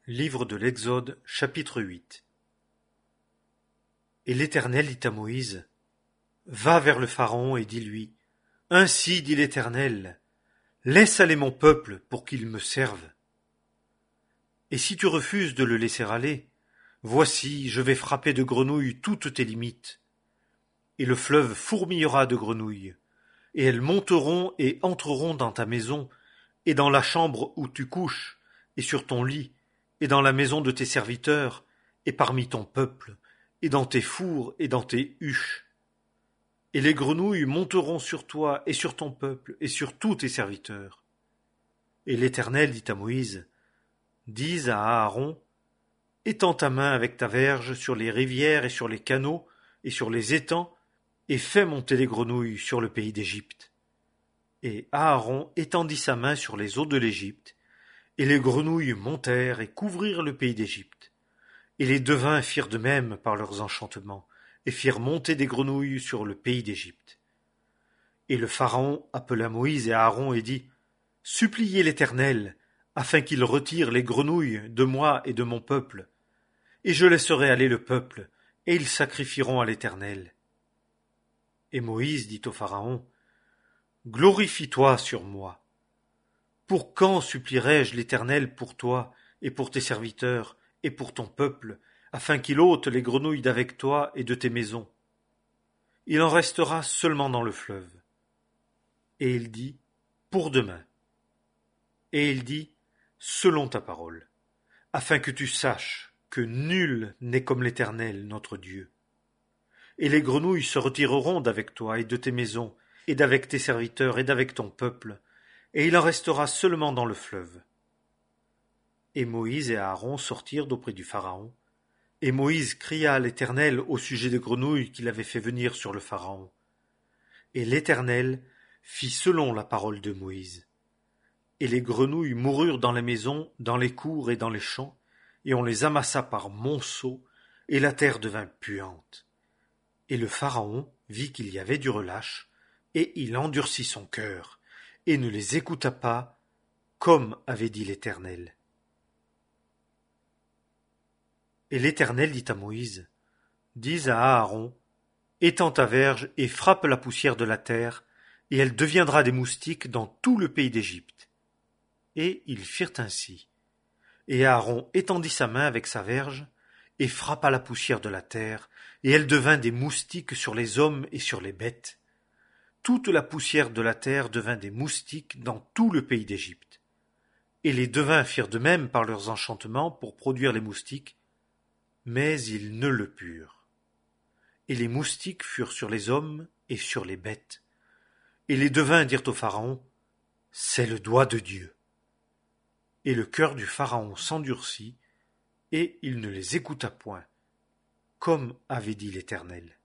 Livre de l'Exode, chapitre 8. Et l'Éternel dit à Moïse, Va vers le Pharaon et dis-lui, Ainsi dit l'Éternel, laisse aller mon peuple pour qu'il me serve. Et si tu refuses de le laisser aller, voici, je vais frapper de grenouilles toutes tes limites. Et le fleuve fourmillera de grenouilles, et elles monteront et entreront dans ta maison, et dans la chambre où tu couches, et sur ton lit, et dans la maison de tes serviteurs, et parmi ton peuple, et dans tes fours et dans tes huches. Et les grenouilles monteront sur toi et sur ton peuple et sur tous tes serviteurs. Et l'Éternel dit à Moïse, Dis à Aaron, Étends ta main avec ta verge sur les rivières et sur les canaux et sur les étangs, et fais monter les grenouilles sur le pays d'Égypte. Et Aaron étendit sa main sur les eaux de l'Égypte, et les grenouilles montèrent et couvrirent le pays d'Égypte. Et les devins firent de même par leurs enchantements, et firent monter des grenouilles sur le pays d'Égypte. Et le Pharaon appela Moïse et Aaron et dit, Suppliez l'Éternel, afin qu'il retire les grenouilles de moi et de mon peuple, et je laisserai aller le peuple, et ils sacrifieront à l'Éternel. Et Moïse dit au Pharaon, Glorifie-toi sur moi. Pour quand supplierai-je l'Éternel pour toi et pour tes serviteurs et pour ton peuple, afin qu'il ôte les grenouilles d'avec toi et de tes maisons? Il en restera seulement dans le fleuve. Et il dit, pour demain. Et il dit, selon ta parole, afin que tu saches que nul n'est comme l'Éternel notre Dieu. Et les grenouilles se retireront d'avec toi et de tes maisons, et d'avec tes serviteurs et d'avec ton peuple, et il en restera seulement dans le fleuve. Et Moïse et Aaron sortirent d'auprès du Pharaon, et Moïse cria à l'Éternel au sujet des grenouilles qu'il avait fait venir sur le Pharaon. Et l'Éternel fit selon la parole de Moïse. Et les grenouilles moururent dans les maisons, dans les cours et dans les champs, et on les amassa par monceaux, et la terre devint puante. Et le Pharaon vit qu'il y avait du relâche, et il endurcit son cœur, et ne les écouta pas, comme avait dit l'Éternel. Et l'Éternel dit à Moïse, Dis à Aaron, Étends ta verge et frappe la poussière de la terre, et elle deviendra des moustiques dans tout le pays d'Égypte. Et ils firent ainsi. Et Aaron étendit sa main avec sa verge, et frappa la poussière de la terre, et elle devint des moustiques sur les hommes et sur les bêtes. Toute la poussière de la terre devint des moustiques dans tout le pays d'Égypte. Et les devins firent de même par leurs enchantements pour produire les moustiques, mais ils ne le purent. Et les moustiques furent sur les hommes et sur les bêtes. Et les devins dirent au Pharaon, C'est le doigt de Dieu. Et le cœur du Pharaon s'endurcit, et il ne les écouta point, comme avait dit l'Éternel.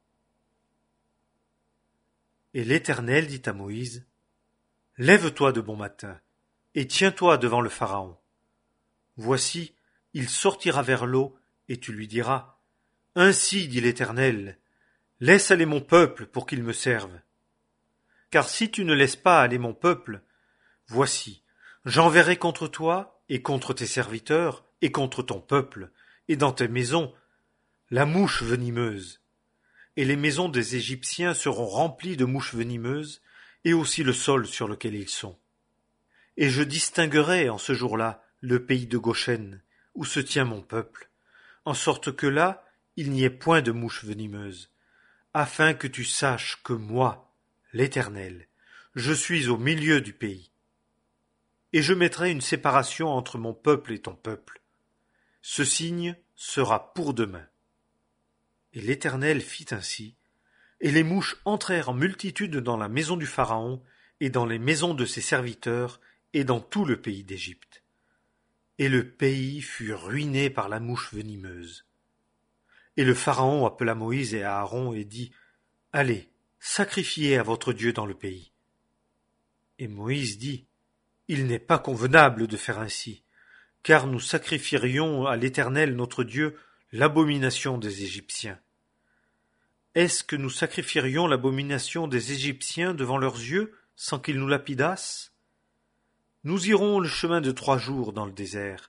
Et l'Éternel dit à Moïse, Lève-toi de bon matin, et tiens-toi devant le Pharaon. Voici, il sortira vers l'eau, et tu lui diras, Ainsi dit l'Éternel, laisse aller mon peuple pour qu'il me serve. Car si tu ne laisses pas aller mon peuple, voici, j'enverrai contre toi, et contre tes serviteurs, et contre ton peuple, et dans tes maisons, la mouche venimeuse. Et les maisons des Égyptiens seront remplies de mouches venimeuses, et aussi le sol sur lequel ils sont. Et je distinguerai en ce jour-là le pays de Goshen, où se tient mon peuple, en sorte que là, il n'y ait point de mouches venimeuses, afin que tu saches que moi, l'Éternel, je suis au milieu du pays. Et je mettrai une séparation entre mon peuple et ton peuple. Ce signe sera pour demain. Et l'Éternel fit ainsi, et les mouches entrèrent en multitude dans la maison du Pharaon, et dans les maisons de ses serviteurs, et dans tout le pays d'Égypte. Et le pays fut ruiné par la mouche venimeuse. Et le Pharaon appela Moïse et Aaron et dit, Allez, sacrifiez à votre Dieu dans le pays. Et Moïse dit, Il n'est pas convenable de faire ainsi, car nous sacrifierions à l'Éternel notre Dieu l'abomination des Égyptiens. Est-ce que nous sacrifierions l'abomination des Égyptiens devant leurs yeux, sans qu'ils nous lapidassent? Nous irons le chemin de 3 jours dans le désert,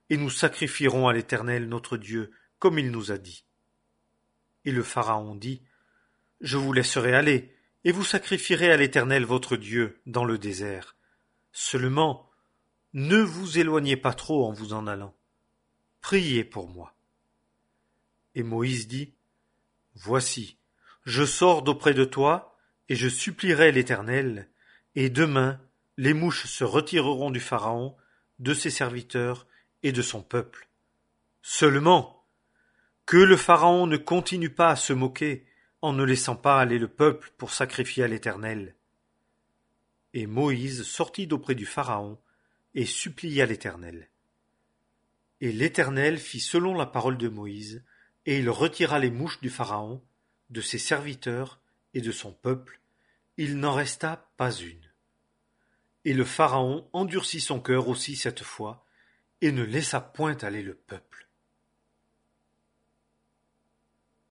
et nous sacrifierons à l'Éternel notre Dieu, comme il nous a dit. Et le Pharaon dit, Je vous laisserai aller, et vous sacrifierez à l'Éternel votre Dieu dans le désert. Seulement, ne vous éloignez pas trop en vous en allant. Priez pour moi. Et Moïse dit, Voici, je sors d'auprès de toi, et je supplierai l'Éternel, et demain les mouches se retireront du Pharaon, de ses serviteurs et de son peuple. Seulement, que le Pharaon ne continue pas à se moquer en ne laissant pas aller le peuple pour sacrifier à l'Éternel. Et Moïse sortit d'auprès du Pharaon et supplia l'Éternel. Et l'Éternel fit selon la parole de Moïse, et il retira les mouches du Pharaon, de ses serviteurs et de son peuple, il n'en resta pas une. Et le Pharaon endurcit son cœur aussi cette fois, et ne laissa point aller le peuple.